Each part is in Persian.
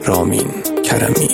رامین کرمی.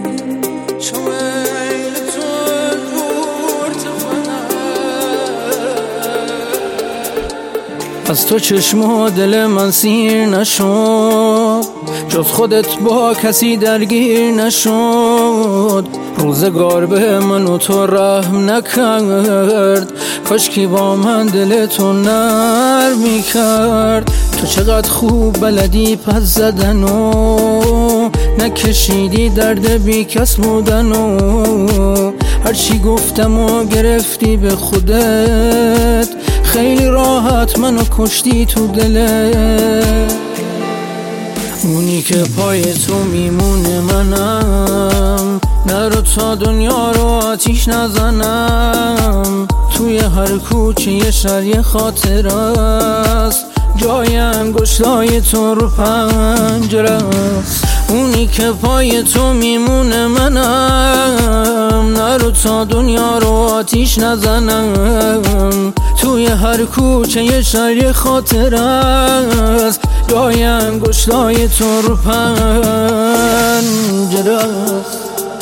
از تو چشم و دل من سیر نشد، جز خودت با کسی درگیر نشد. روزگار به من و تو رحم نکرد، کاشکی با من دل تو نرم میکرد. تو چقدر خوب بلدی پس زدن و نکشیدی درد بی کس بودن و هرچی گفتم و گرفتی به خودت، خیلی راحت منو کشتی تو دلت. اونی که پای تو میمونه منم، نرو تا دنیا رو آتیش نزنم. توی هر کوچه یه شهر یه خاطر است، جای انگشتای تو رو پنجره است. اونی که پای تو میمونه منم، نرو تا دنیا رو آتیش نزنم. توی هر کوچه یه شهر یه خاطر است، جای انگشتای تو رو پنجره است.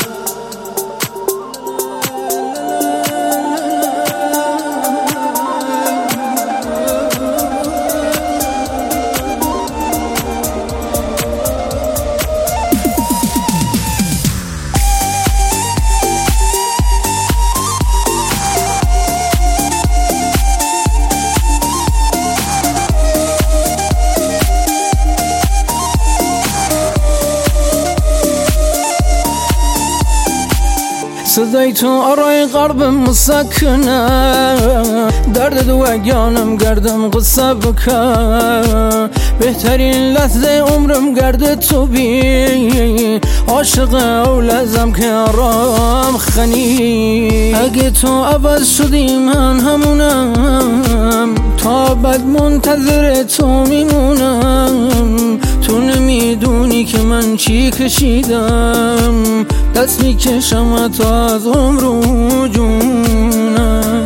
صدای تو آرای قلب مسکنه، درد دوگانم گردم قصه بکن. بهترین لحظه عمرم گرده تو بی، عاشق اولازم که آرام خنی. اگه تو عوض شدی من همونم، تا بعد منتظر تو میمونم. تو نمیدونی که من چی کشیدم، دست میکشم تا از عمر و جونم.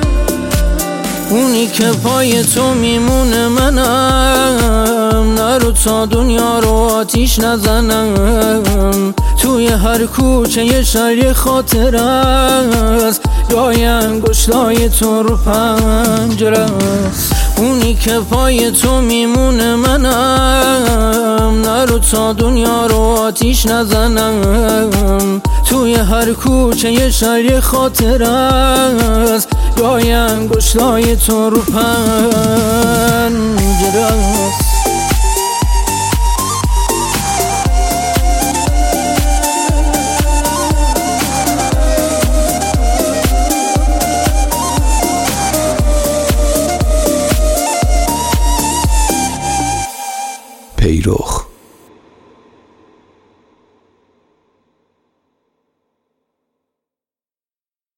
اونی که پای تو میمونه منم، نرو تا دنیا رو آتیش نزنم. توی هر کوچه یه شهر یه خاطر است، جای انگشتای تو رو پنجره است. اونی که پای تو میمونه منم، نرو تا دنیا رو آتیش نزنم. توی هر کوچه یه شهر یه خاطر است، جای انگشتای تو رو پنجره است. پیرخ